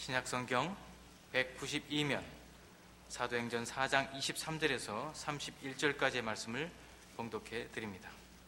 신약성경 192면 사도행전 4장 23절에서 31절까지의 말씀을 봉독해 드립니다.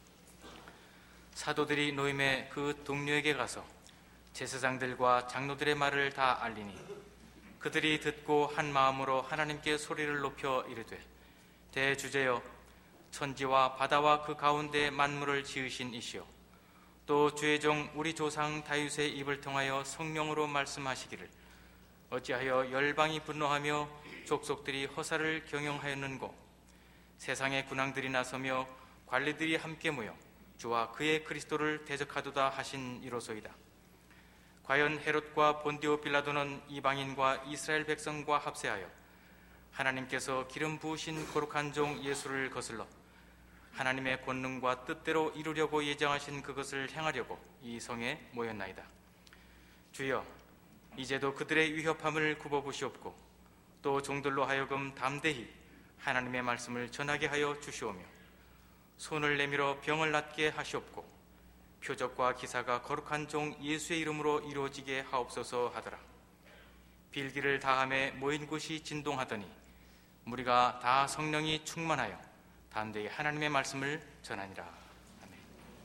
사도들이 노임의 그 동료에게 가서 제사장들과 장로들의 말을 다 알리니 그들이 듣고 한 마음으로 하나님께 소리를 높여 이르되, 대주제여, 천지와 바다와 그 가운데 만물을 지으신 이시오, 또 주의 종 우리 조상 다윗의 입을 통하여 성령으로 말씀하시기를 어찌하여 열방이 분노하며 족속들이 허사를 경영하였는고, 세상의 군왕들이 나서며 관리들이 함께 모여 주와 그의 그리스도를 대적하도다 하신 이로소이다. 과연 헤롯과 본디오 빌라도는 이방인과 이스라엘 백성과 합세하여 하나님께서 기름 부으신 거룩한 종 예수를 거슬러 하나님의 권능과 뜻대로 이루려고 예정하신 그것을 행하려고 이 성에 모였나이다. 주여, 이제도 그들의 위협함을 굽어보시옵고 또 종들로 하여금 담대히 하나님의 말씀을 전하게 하여 주시오며 손을 내밀어 병을 낫게 하시옵고 표적과 기사가 거룩한 종 예수의 이름으로 이루어지게 하옵소서 하더라. 빌기를 다함에 모인 곳이 진동하더니 무리가 다 성령이 충만하여 담대히 하나님의 말씀을 전하니라. 아멘.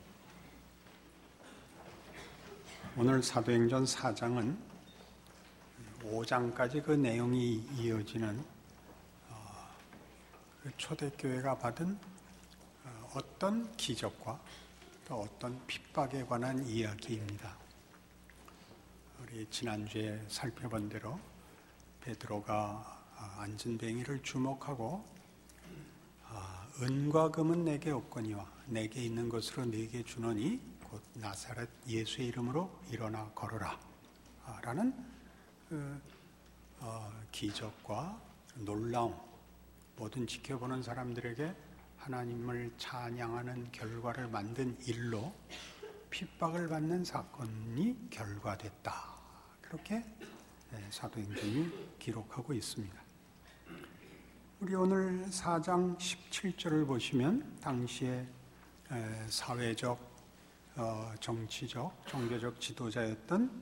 오늘 사도행전 4장은 5장까지 그 내용이 이어지는 그 초대교회가 받은 어떤 기적과 또 어떤 핍박에 관한 이야기입니다. 우리 지난주에 살펴본 대로 베드로가 안진뱅이를 주목하고 은과 금은 내게 없거니와 내게 있는 것으로 네게 주노니 곧 나사렛 예수의 이름으로 일어나 걸어라 라는 기적과 놀라움, 모든 지켜보는 사람들에게 하나님을 찬양하는 결과를 만든 일로 핍박을 받는 사건이 결과됐다. 그렇게 사도행전이 기록하고 있습니다. 우리 오늘 4장 17절을 보시면 당시에 사회적, 정치적, 종교적 지도자였던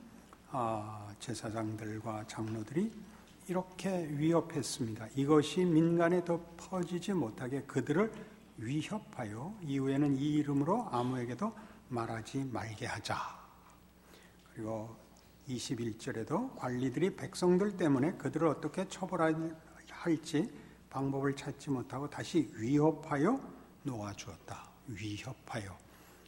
제사장들과 장로들이 이렇게 위협했습니다. 이것이 민간에 더 퍼지지 못하게 그들을 위협하여 이후에는 이 이름으로 아무에게도 말하지 말게 하자. 그리고 21절에도 관리들이 백성들 때문에 그들을 어떻게 처벌할지 방법을 찾지 못하고 다시 위협하여 놓아주었다. 위협하여.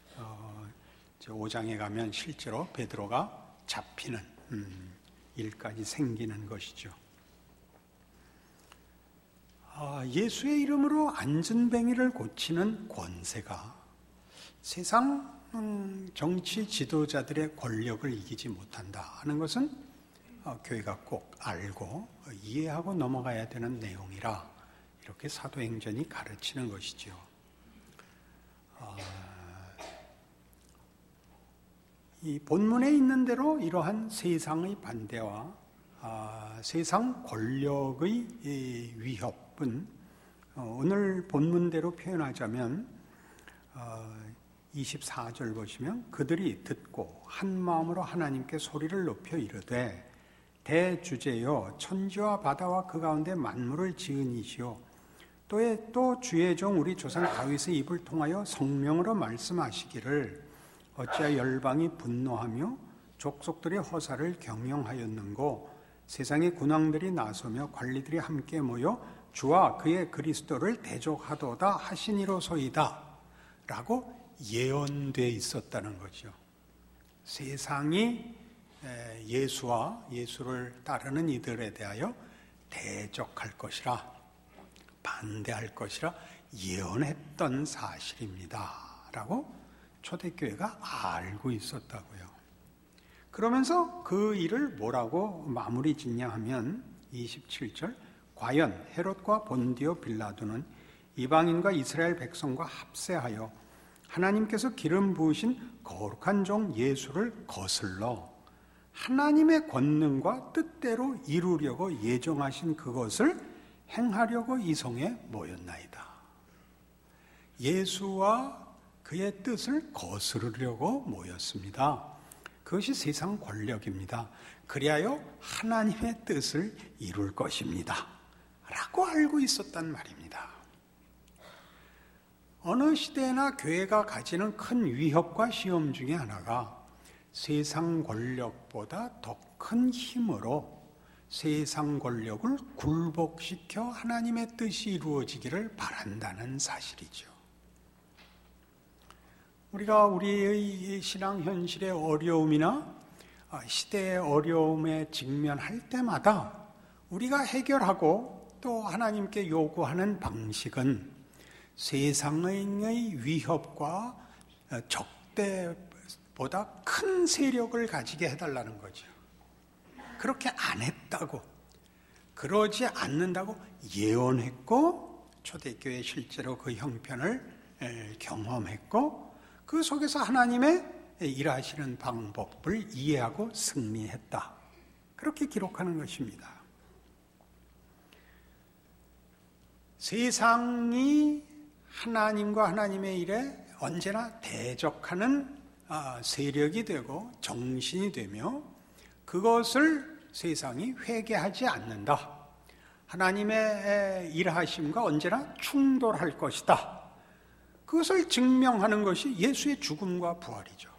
5장에 가면 실제로 베드로가 잡히는 일까지 생기는 것이죠. 예수의 이름으로 안진뱅이를 고치는 권세가 세상 정치 지도자들의 권력을 이기지 못한다 하는 것은 교회가 꼭 알고 이해하고 넘어가야 되는 내용이라 이렇게 사도행전이 가르치는 것이죠. 이 본문에 있는 대로 이러한 세상의 반대와 세상 권력의 위협은 오늘 본문대로 표현하자면 24절 보시면 그들이 듣고 한 마음으로 하나님께 소리를 높여 이르되, 대주제여, 천지와 바다와 그 가운데 만물을 지은 이시오, 또 주의 종 우리 조상 다윗의 입을 통하여 성령으로 말씀하시기를 어찌하여 열방이 분노하며 족속들이 허사를 경영하였는고, 세상의 군왕들이 나서며 관리들이 함께 모여 주와 그의 그리스도를 대적하도다 하시니로소이다 라고 예언되어 있었다는 거죠. 세상이 예수와 예수를 따르는 이들에 대하여 대적할 것이라, 반대할 것이라 예언했던 사실입니다 라고 초대교회가 알고 있었다고요. 그러면서 그 일을 뭐라고 마무리 짓냐 하면 27절, 과연 헤롯과 본디오 빌라도는 이방인과 이스라엘 백성과 합세하여 하나님께서 기름 부으신 거룩한 종 예수를 거슬러 하나님의 권능과 뜻대로 이루려고 예정하신 그것을 행하려고 이 성에 모였나이다. 예수와 그의 뜻을 거스르려고 모였습니다. 그것이 세상 권력입니다. 그리하여 하나님의 뜻을 이룰 것입니다. 라고 알고 있었단 말입니다. 어느 시대나 교회가 가지는 큰 위협과 시험 중에 하나가 세상 권력보다 더 큰 힘으로 세상 권력을 굴복시켜 하나님의 뜻이 이루어지기를 바란다는 사실이죠. 우리가 우리의 신앙 현실의 어려움이나 시대의 어려움에 직면할 때마다 우리가 해결하고 또 하나님께 요구하는 방식은 세상의 위협과 적대보다 큰 세력을 가지게 해달라는 거죠. 그렇게 안 했다고, 그러지 않는다고 예언했고, 초대교회 실제로 그 형편을 경험했고, 그 속에서 하나님의 일하시는 방법을 이해하고 승리했다. 그렇게 기록하는 것입니다. 세상이 하나님과 하나님의 일에 언제나 대적하는 세력이 되고 정신이 되며 그것을 세상이 회개하지 않는다. 하나님의 일하심과 언제나 충돌할 것이다. 그것을 증명하는 것이 예수의 죽음과 부활이죠.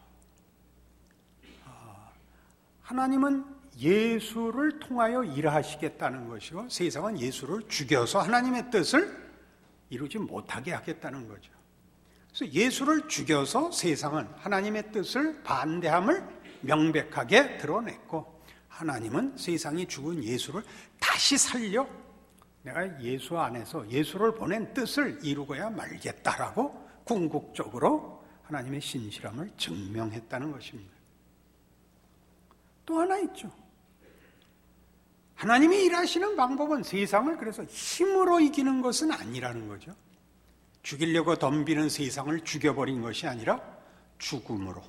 하나님은 예수를 통하여 일하시겠다는 것이고 세상은 예수를 죽여서 하나님의 뜻을 이루지 못하게 하겠다는 거죠. 그래서 예수를 죽여서 세상은 하나님의 뜻을 반대함을 명백하게 드러냈고 하나님은 세상이 죽은 예수를 다시 살려 내가 예수 안에서 예수를 보낸 뜻을 이루고야 말겠다라고 궁극적으로 하나님의 신실함을 증명했다는 것입니다. 또 하나 있죠. 하나님이 일하시는 방법은 세상을 그래서 힘으로 이기는 것은 아니라는 거죠. 죽이려고 덤비는 세상을 죽여버린 것이 아니라 죽음으로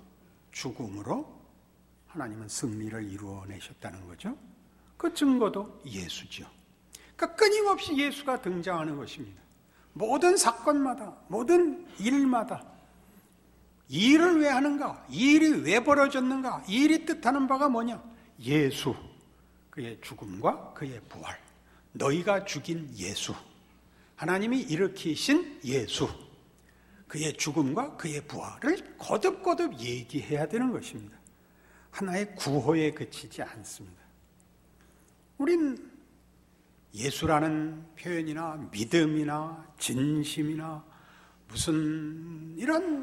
하나님은 승리를 이루어내셨다는 거죠. 그 증거도 예수죠. 그러니까 끊임없이 예수가 등장하는 것입니다. 모든 사건마다, 모든 일마다 이 일을 왜 하는가? 이 일이 왜 벌어졌는가? 이 일이 뜻하는 바가 뭐냐? 예수, 그의 죽음과 그의 부활, 너희가 죽인 예수, 하나님이 일으키신 예수, 그의 죽음과 그의 부활을 거듭거듭 얘기해야 되는 것입니다. 하나의 구호에 그치지 않습니다. 우린 예수라는 표현이나 믿음이나 진심이나 무슨 이런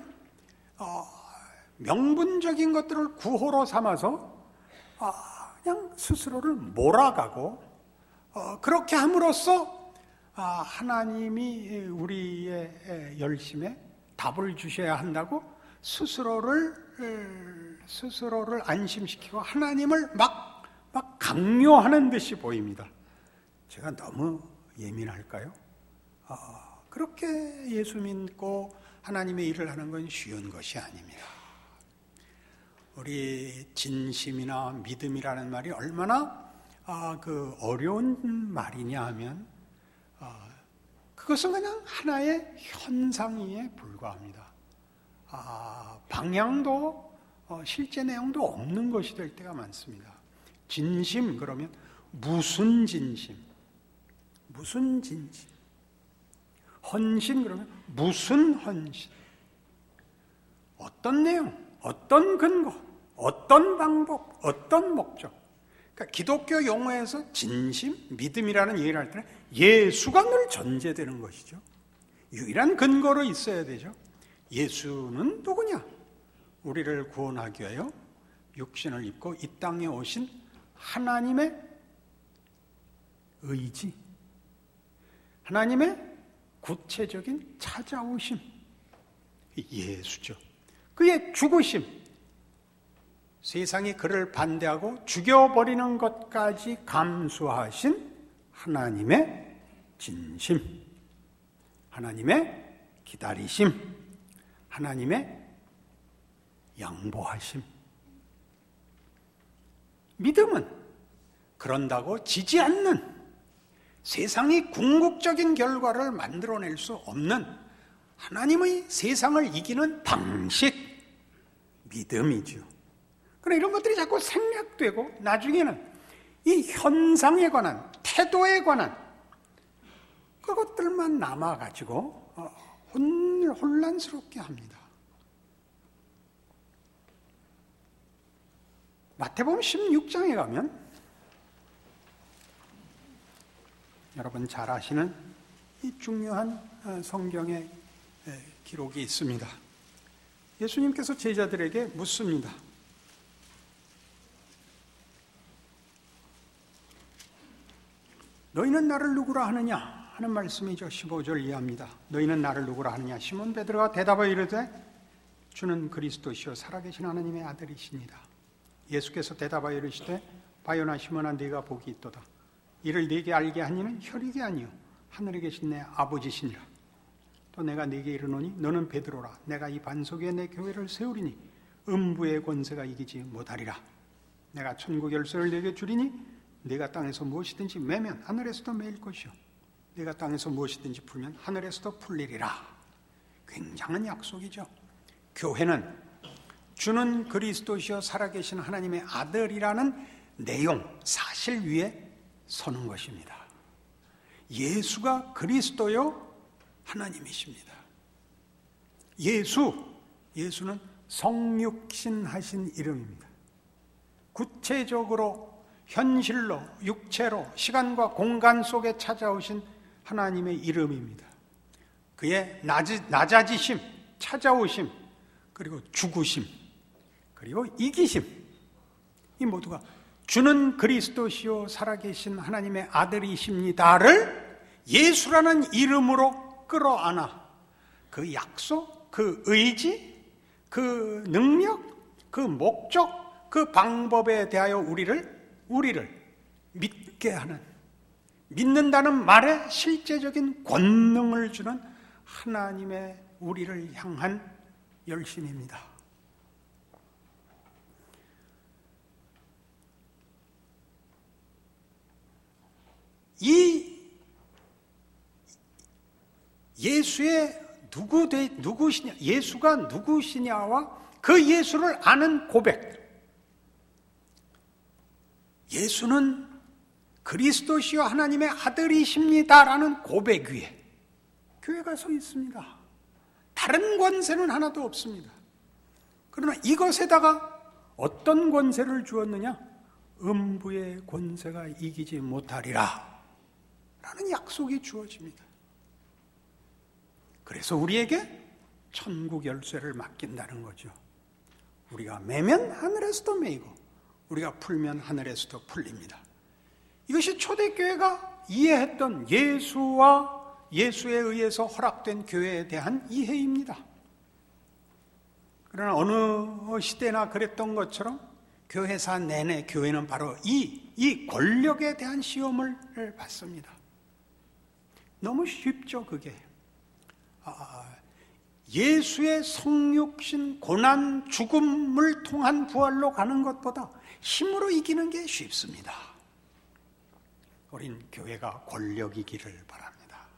명분적인 것들을 구호로 삼아서 그냥 스스로를 몰아가고 그렇게 함으로써 하나님이 우리의 열심에 답을 주셔야 한다고 스스로를 안심시키고 하나님을 막 강요하는 듯이 보입니다. 제가 너무 예민할까요? 그렇게 예수 믿고 하나님의 일을 하는 건 쉬운 것이 아닙니다. 우리 진심이나 믿음이라는 말이 얼마나 어려운 말이냐 하면 그것은 그냥 하나의 현상에 불과합니다. 방향도 실제 내용도 없는 것이 될 때가 많습니다. 진심 그러면 무슨 진심? 무슨 진심? 헌신 그러면 무슨 헌신? 어떤 내용? 어떤 근거? 어떤 방법? 어떤 목적? 그러니까 기독교 용어에서 진심, 믿음이라는 얘기를 할 때는 예수가 늘 전제되는 것이죠. 유일한 근거로 있어야 되죠. 예수는 누구냐? 우리를 구원하기 위하여 육신을 입고 이 땅에 오신 하나님의 의지, 하나님의 구체적인 찾아오심, 예수죠. 그의 죽으심, 세상이 그를 반대하고 죽여버리는 것까지 감수하신 하나님의 진심, 하나님의 기다리심, 하나님의 양보하심. 믿음은 그런다고 지지 않는, 세상이 궁극적인 결과를 만들어낼 수 없는 하나님의 세상을 이기는 방식, 믿음이죠. 그러나 이런 것들이 자꾸 생략되고 나중에는 이 현상에 관한, 태도에 관한 그것들만 남아가지고 혼란스럽게 합니다. 마태복음 16장에 가면 여러분 잘 아시는 이 중요한 성경의 기록이 있습니다. 예수님께서 제자들에게 묻습니다. 너희는 나를 누구라 하느냐 하는 말씀이죠. 15절 이해합니다. 너희는 나를 누구라 하느냐. 시몬 베드로가 대답하여 이르되 주는 그리스도시요 살아계신 하나님의 아들이시니라. 예수께서 대답하여 이르시되 바요나 시몬아 네가 복이 있도다. 이를 네게 알게 한 이는 혈육이 아니요 하늘에 계신 내 아버지시니라. 또 내가 네게 이르노니 너는 베드로라. 내가 이 반석 위에 내 교회를 세우리니 음부의 권세가 이기지 못하리라. 내가 천국 열쇠를 네게 주리니 네가 땅에서 무엇이든지 매면 하늘에서도 매일 것이요 네가 땅에서 무엇이든지 풀면 하늘에서도 풀리리라. 굉장한 약속이죠. 교회는 주는 그리스도시요 살아계신 하나님의 아들이라는 내용, 사실 위에 서는 것입니다. 예수가 그리스도요 하나님이십니다. 예수는 성육신하신 이름입니다. 구체적으로 현실로, 육체로, 시간과 공간 속에 찾아오신 하나님의 이름입니다. 그의 낮아지심, 찾아오심, 그리고 죽으심, 그리고 이기심, 이 모두가 주는 그리스도시요 살아계신 하나님의 아들이십니다를 예수라는 이름으로 끌어안아 그 약속, 그 의지, 그 능력, 그 목적, 그 방법에 대하여 우리를 믿게 하는, 믿는다는 말에 실제적인 권능을 주는 하나님의 우리를 향한 열심입니다. 이 예수의 누구시냐, 예수가 누구시냐와 그 예수를 아는 고백, 예수는 그리스도시요 하나님의 아들이십니다라는 고백 위에 교회가 서 있습니다. 다른 권세는 하나도 없습니다. 그러나 이것에다가 어떤 권세를 주었느냐? 음부의 권세가 이기지 못하리라 라는 약속이 주어집니다. 그래서 우리에게 천국 열쇠를 맡긴다는 거죠. 우리가 매면 하늘에서도 매이고 우리가 풀면 하늘에서도 풀립니다. 이것이 초대교회가 이해했던 예수와 예수에 의해서 허락된 교회에 대한 이해입니다. 그러나 어느 시대나 그랬던 것처럼 교회사 내내 교회는 바로 이 권력에 대한 시험을 받습니다. 너무 쉽죠, 그게. 예수의 성육신, 고난, 죽음을 통한 부활로 가는 것보다 힘으로 이기는 게 쉽습니다. 우린 교회가 권력이기를 바랍니다.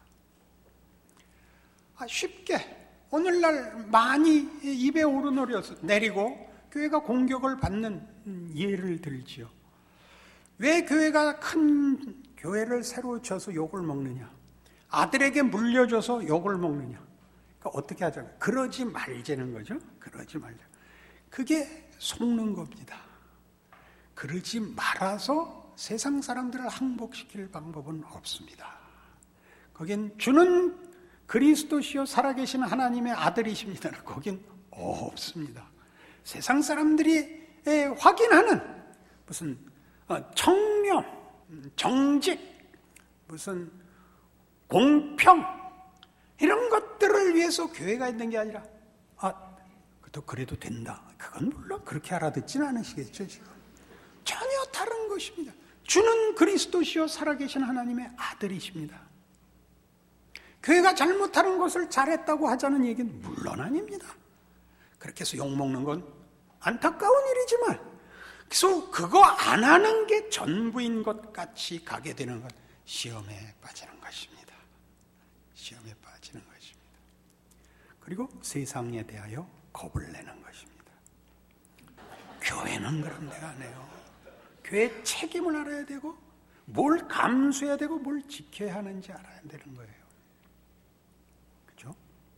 쉽게 오늘날 많이 입에 오르내리고 교회가 공격을 받는 예를 들지요. 왜 교회가 큰 교회를 새로 져서 욕을 먹느냐? 아들에게 물려줘서 욕을 먹느냐? 그러니까 어떻게 하자면 그러지 말자는 거죠. 그러지 말자. 그게 속는 겁니다. 그러지 말아서 세상 사람들을 항복시킬 방법은 없습니다. 거긴 주는 그리스도시요 살아계신 하나님의 아들이십니다. 거긴 없습니다. 세상 사람들이 확인하는 무슨 청렴, 정직, 무슨 공평 이런 것들을 위해서 교회가 있는 게 아니라 또 그래도 된다. 그건 물론 그렇게 알아듣지는 않으시겠죠. 지금 전혀 다른 것입니다. 주는 그리스도시요 살아계신 하나님의 아들이십니다. 교회가 잘못하는 것을 잘했다고 하자는 얘기는 물론 아닙니다. 그렇게 해서 욕먹는 건 안타까운 일이지만 그래서 그거 안 하는 게 전부인 것 같이 가게 되는 건 시험에 빠지는 것입니다. 시험에 빠지는 것입니다. 그리고 세상에 대하여 겁을 내는 것입니다. 교회는 그런 데가 아니에요. 교회 책임을 알아야 되고 뭘 감수해야 되고 뭘 지켜야 하는지 알아야 되는 거예요. 그렇죠?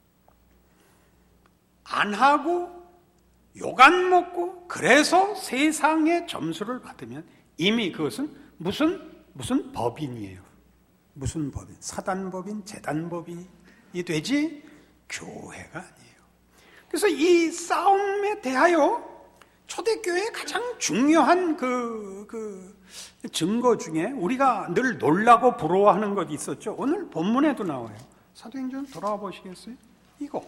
안 하고 욕 안 먹고 그래서 세상의 점수를 받으면 이미 그것은 무슨 법인이에요. 무슨 법인? 사단법인, 재단법인이 되지 교회가 아니에요. 그래서 이 싸움에 대하여 초대교회의 가장 중요한 그 증거 중에 우리가 늘 놀라고 부러워하는 것이 있었죠. 오늘 본문에도 나와요. 사도행전 돌아와 보시겠어요? 이거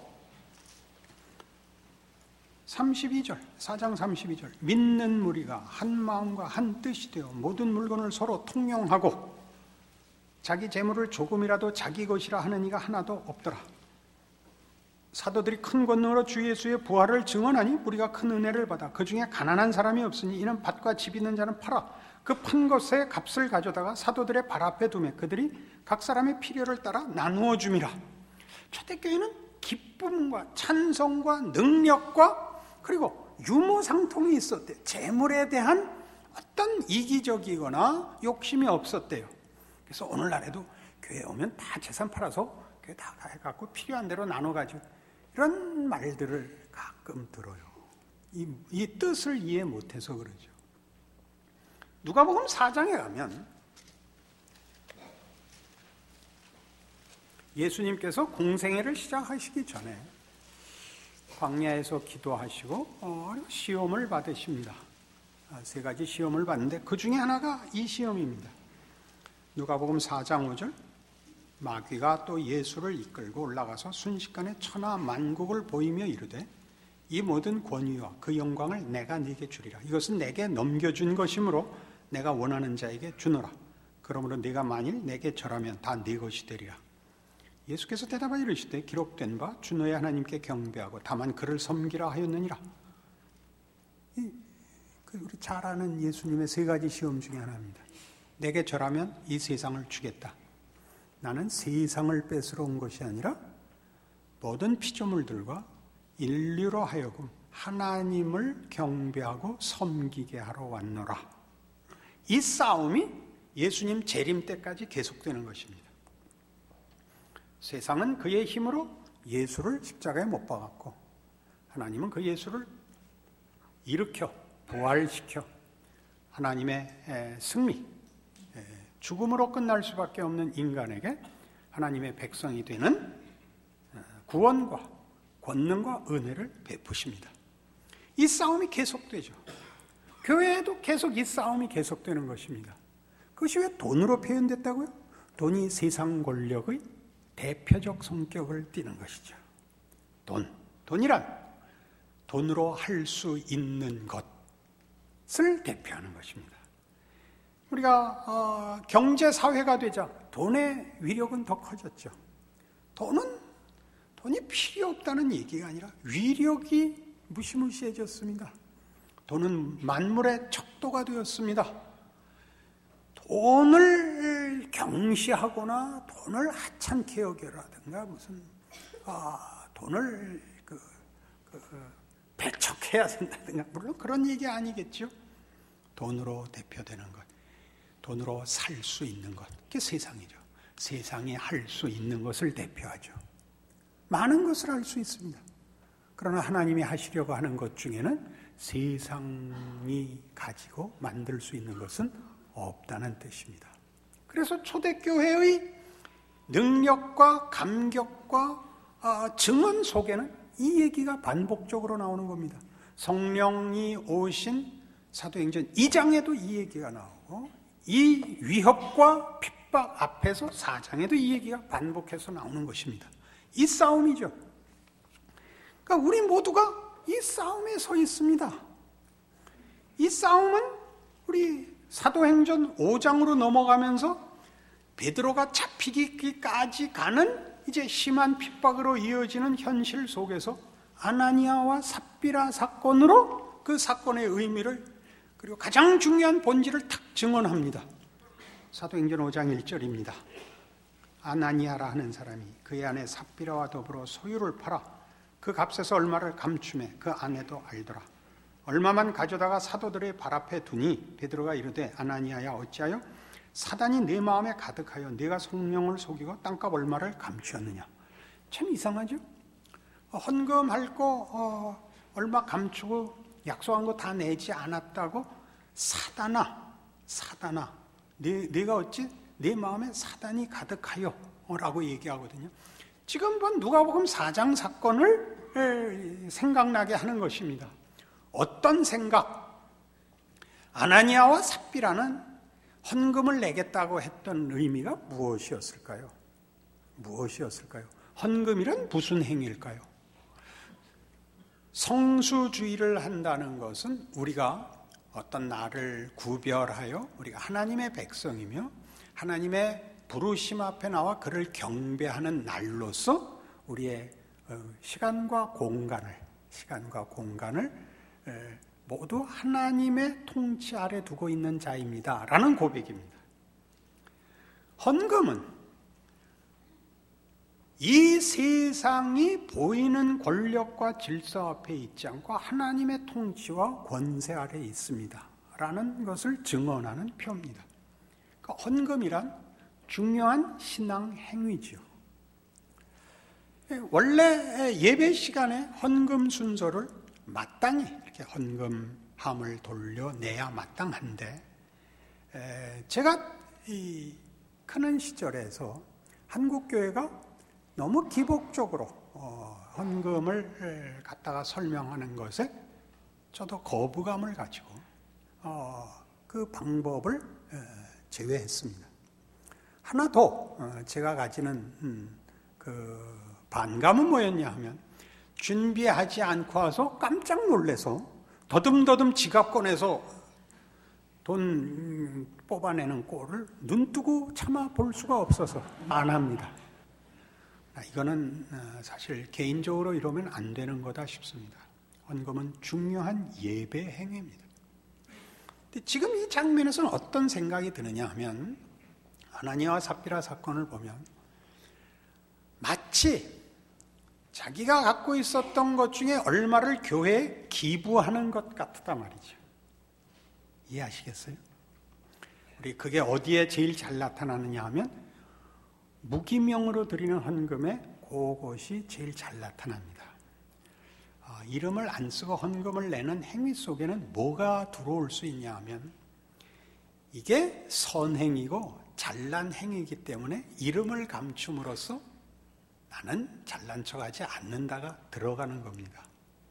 32절, 4장 32절. 믿는 무리가 한 마음과 한 뜻이 되어 모든 물건을 서로 통용하고 자기 재물을 조금이라도 자기 것이라 하는 이가 하나도 없더라. 사도들이 큰 권능으로 주 예수의 부활을 증언하니 우리가 큰 은혜를 받아 그 중에 가난한 사람이 없으니 이는 밭과 집 있는 자는 팔아 그 판 것의 값을 가져다가 사도들의 발 앞에 두매 그들이 각 사람의 필요를 따라 나누어 줌이라. 초대교회는 기쁨과 찬성과 능력과 그리고 유무상통이 있었대요. 재물에 대한 어떤 이기적이거나 욕심이 없었대요. 그래서 오늘날에도 교회 오면 다 재산 팔아서 교회 다 해갖고 필요한 대로 나눠가지고 이런 말들을 가끔 들어요. 이 뜻을 이해 못해서 그러죠. 누가복음 4장에 가면 예수님께서 공생애를 시작하시기 전에 광야에서 기도하시고 시험을 받으십니다. 3가지 시험을 받는데 그 중에 하나가 이 시험입니다. 누가복음 4장 5절 마귀가 또 예수를 이끌고 올라가서 순식간에 천하 만국을 보이며 이르되 이 모든 권위와 그 영광을 내가 네게 주리라. 이것은 내게 넘겨준 것이므로 내가 원하는 자에게 주노라. 그러므로 네가 만일 내게 절하면 다 네 것이 되리라. 예수께서 대답하여 이르시되 기록된 바 주 너의 하나님께 경배하고 다만 그를 섬기라 하였느니라. 우리 잘 아는 예수님의 3가지 시험 중에 하나입니다. 내게 절하면 이 세상을 주겠다. 나는 세상을 뺏으러 온 것이 아니라 모든 피조물들과 인류로 하여금 하나님을 경배하고 섬기게 하러 왔노라. 이 싸움이 예수님 재림 때까지 계속되는 것입니다. 세상은 그의 힘으로 예수를 십자가에 못 박았고 하나님은 그 예수를 일으켜 부활시켜 하나님의 승리, 죽음으로 끝날 수밖에 없는 인간에게 하나님의 백성이 되는 구원과 권능과 은혜를 베푸십니다. 이 싸움이 계속되죠. 교회에도 계속 이 싸움이 계속되는 것입니다. 그것이 왜 돈으로 표현됐다고요? 돈이 세상 권력의 대표적 성격을 띠는 것이죠. 돈이란 돈으로 할 수 있는 것을 대표하는 것입니다. 우리가 경제사회가 되자 돈의 위력은 더 커졌죠. 돈이 필요 없다는 얘기가 아니라 위력이 무시무시해졌습니다. 돈은 만물의 척도가 되었습니다. 돈을 경시하거나 돈을 하찮게 여겨라든가 돈을 배척해야 된다든가 물론 그런 얘기 아니겠죠. 돈으로 대표되는 것, 돈으로 살 수 있는 것, 그게 세상이죠. 세상이 할 수 있는 것을 대표하죠. 많은 것을 할 수 있습니다. 그러나 하나님이 하시려고 하는 것 중에는 세상이 가지고 만들 수 있는 것은 없다는 뜻입니다. 그래서 초대교회의 능력과 감격과 증언 속에는 이 얘기가 반복적으로 나오는 겁니다. 성령이 오신 사도행전 2장에도 이 얘기가 나오고 이 위협과 핍박 앞에서 4장에도 이 얘기가 반복해서 나오는 것입니다. 이 싸움이죠. 그러니까 우리 모두가 이 싸움에 서 있습니다. 이 싸움은 우리 사도행전 5장으로 넘어가면서 베드로가 잡히기까지 가는 이제 심한 핍박으로 이어지는 현실 속에서 아나니아와 삽비라 사건으로 그 사건의 의미를 그리고 가장 중요한 본질을 탁 증언합니다. 사도행전 5장 1절입니다. 아나니아라 하는 사람이 그의 아내 삽비라와 더불어 소유를 팔아 그 값에서 얼마를 감춤해 그 아내도 알더라. 얼마만 가져다가 사도들의 발 앞에 두니 베드로가 이르되 아나니아야 어찌하여 사단이 내 마음에 가득하여 내가 성령을 속이고 땅값 얼마를 감추었느냐. 참 이상하죠? 헌금할 거 얼마 감추고 약속한 거 다 내지 않았다고 사단아 내가 어찌 내 마음에 사단이 가득하여 라고 얘기하거든요. 지금 본 누가복음 4장 사건을 생각나게 하는 것입니다. 어떤 생각? 아나니아와 삽비라는 헌금을 내겠다고 했던 의미가 무엇이었을까요? 헌금이란 무슨 행위일까요? 성수주의를 한다는 것은 우리가 어떤 날을 구별하여 우리가 하나님의 백성이며 하나님의 부르심 앞에 나와 그를 경배하는 날로서 우리의 시간과 공간을 모두 하나님의 통치 아래 두고 있는 자입니다 라는 고백입니다. 헌금은 이 세상이 보이는 권력과 질서 앞에 있지 않고 하나님의 통치와 권세 아래 있습니다 라는 것을 증언하는 표입니다. 그러니까 헌금이란 중요한 신앙 행위죠. 원래 예배 시간에 헌금 순서를 마땅히 이렇게 헌금함을 돌려내야 마땅한데, 제가 이 크는 시절에서 한국교회가 너무 기복적으로 헌금을 갖다가 설명하는 것에 저도 거부감을 가지고 그 방법을 제외했습니다. 하나 더 제가 가지는 그 반감은 뭐였냐 하면, 준비하지 않고 와서 깜짝 놀라서 더듬더듬 지갑 꺼내서 돈 뽑아내는 꼴을 눈뜨고 참아 볼 수가 없어서 안 합니다. 이거는 사실 개인적으로 이러면 안 되는 거다 싶습니다. 헌금은 중요한 예배 행위입니다. 근데 지금 이 장면에서는 어떤 생각이 드느냐 하면, 아나니아와 삽비라 사건을 보면 마치 자기가 갖고 있었던 것 중에 얼마를 교회에 기부하는 것 같다 말이죠. 이해하시겠어요? 우리 그게 어디에 제일 잘 나타나느냐 하면 무기명으로 드리는 헌금에 그것이 제일 잘 나타납니다. 이름을 안 쓰고 헌금을 내는 행위 속에는 뭐가 들어올 수 있냐 하면, 이게 선행이고 잘난 행위이기 때문에 이름을 감춤으로써 나는 잘난 척하지 않는다가 들어가는 겁니다.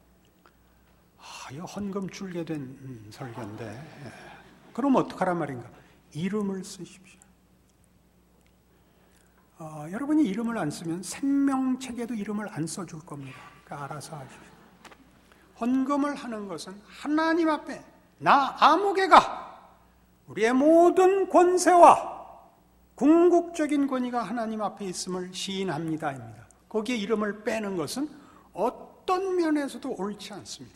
이거 헌금 줄게 된 설교인데, 그럼 어떡하란 말인가? 이름을 쓰십시오. 여러분이 이름을 안 쓰면 생명책에도 이름을 안 써줄 겁니다. 그러니까 알아서 하십시오. 헌금을 하는 것은 하나님 앞에 나 아무개가 우리의 모든 권세와 궁극적인 권위가 하나님 앞에 있음을 시인합니다입니다. 거기에 이름을 빼는 것은 어떤 면에서도 옳지 않습니다.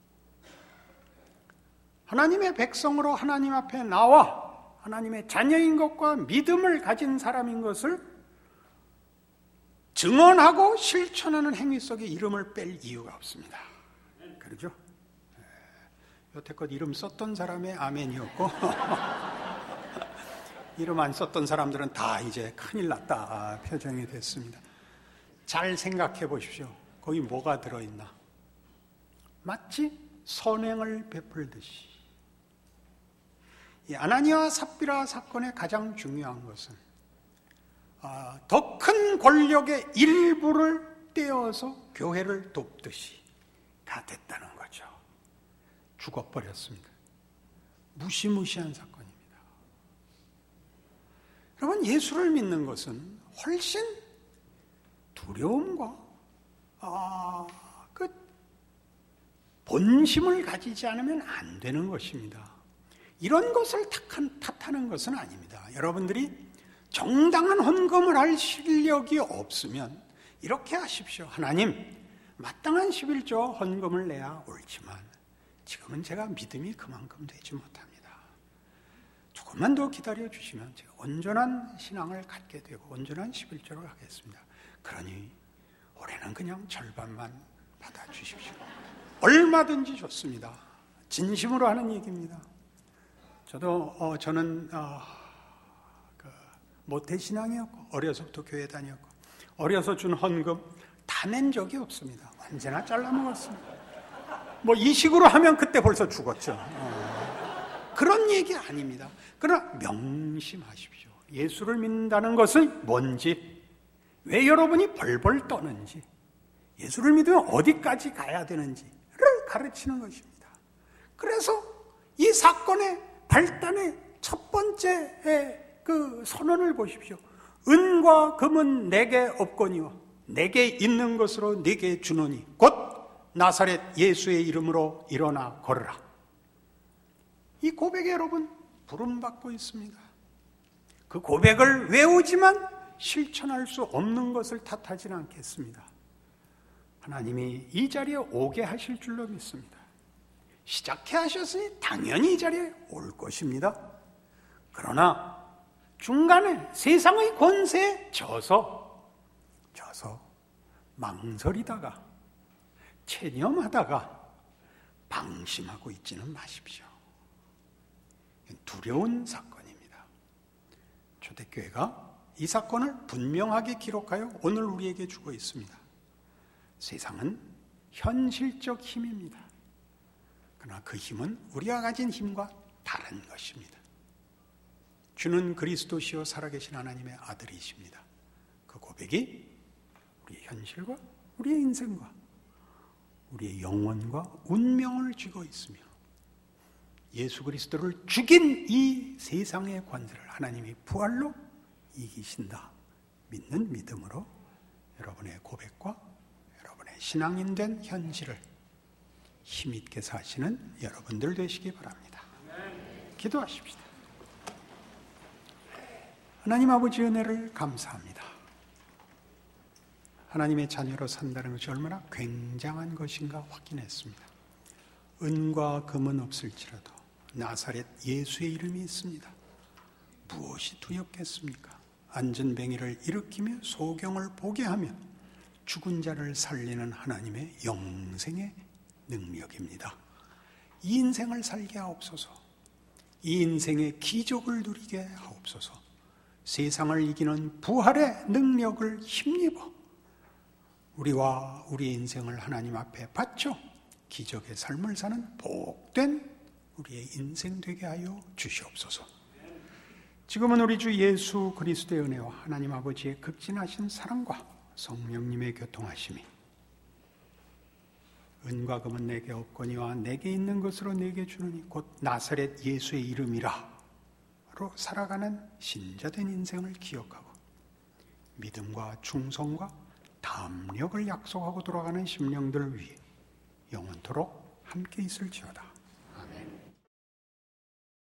하나님의 백성으로 하나님 앞에 나와 하나님의 자녀인 것과 믿음을 가진 사람인 것을 증언하고 실천하는 행위 속에 이름을 뺄 이유가 없습니다. 그렇죠? 여태껏 이름 썼던 사람의 아멘이었고 이름 안 썼던 사람들은 다 이제 큰일 났다 표정이 됐습니다. 잘 생각해 보십시오. 거기 뭐가 들어있나? 마치 선행을 베풀듯이. 이 아나니아와 삽비라 사건의 가장 중요한 것은 더 큰 권력의 일부를 떼어서 교회를 돕듯이 다 됐다는 거죠. 죽어버렸습니다. 무시무시한 사건입니다. 여러분, 예수를 믿는 것은 훨씬 두려움과 그 본심을 가지지 않으면 안 되는 것입니다. 이런 것을 탓하는 것은 아닙니다. 여러분들이 정당한 헌금을 할 실력이 없으면 이렇게 하십시오. 하나님, 마땅한 11조 헌금을 내야 옳지만 지금은 제가 믿음이 그만큼 되지 못합니다. 조금만 더 기다려 주시면 제가 온전한 신앙을 갖게 되고 온전한 11조를 하겠습니다. 그러니 올해는 그냥 절반만 받아주십시오. 얼마든지 좋습니다. 진심으로 하는 얘기입니다. 저는 모태신앙이었고 어려서부터 교회 다녔고 어려서 준 헌금 다 낸 적이 없습니다. 언제나 잘라먹었습니다. 뭐 이 식으로 하면 그때 벌써 죽었죠. 그런 얘기 아닙니다. 그러나 명심하십시오. 예수를 믿는다는 것은 뭔지, 왜 여러분이 벌벌 떠는지, 예수를 믿으면 어디까지 가야 되는지를 가르치는 것입니다. 그래서 이 사건의 발단의 첫 번째 그 선언을 보십시오. 은과 금은 내게 없거니와 내게 있는 것으로 내게 주노니 곧 나사렛 예수의 이름으로 일어나 걸으라. 이 고백에 여러분 부름받고 있습니다. 그 고백을 외우지만 실천할 수 없는 것을 탓하지는 않겠습니다. 하나님이 이 자리에 오게 하실 줄로 믿습니다. 시작해 하셨으니 당연히 이 자리에 올 것입니다. 그러나 중간에 세상의 권세에 져서 망설이다가 체념하다가 방심하고 있지는 마십시오. 두려운 사건입니다. 초대교회가 이 사건을 분명하게 기록하여 오늘 우리에게 주고 있습니다. 세상은 현실적 힘입니다. 그러나 그 힘은 우리가 가진 힘과 다른 것입니다. 주는 그리스도시요 살아계신 하나님의 아들이십니다. 그 고백이 우리의 현실과 우리의 인생과 우리의 영혼과 운명을 쥐고 있으며 예수 그리스도를 죽인 이 세상의 권세를 하나님이 부활로 이기신다 믿는 믿음으로 여러분의 고백과 여러분의 신앙인 된 현실을 힘있게 사시는 여러분들 되시기 바랍니다. 기도하십시다. 하나님 아버지 은혜를 감사합니다. 하나님의 자녀로 산다는 것이 얼마나 굉장한 것인가 확인했습니다. 은과 금은 없을지라도 나사렛 예수의 이름이 있습니다. 무엇이 두렵겠습니까? 안전뱅이를 일으키며 소경을 보게 하며 죽은 자를 살리는 하나님의 영생의 능력입니다. 이 인생을 살게 하옵소서. 이 인생의 기적을 누리게 하옵소서. 세상을 이기는 부활의 능력을 힘입어 우리와 우리의 인생을 하나님 앞에 바쳐 기적의 삶을 사는 복된 우리의 인생 되게 하여 주시옵소서. 지금은 우리 주 예수 그리스도의 은혜와 하나님 아버지의 극진하신 사랑과 성령님의 교통하심이 은과 금은 내게 없거니와 내게 있는 것으로 내게 주느니 곧 나사렛 예수의 이름이라 로 살아가는 신자된 인생을 기억하고 믿음과 충성과 담력을 약속하고 돌아가는 심령들을 위해 영원토록 함께 있을지어다.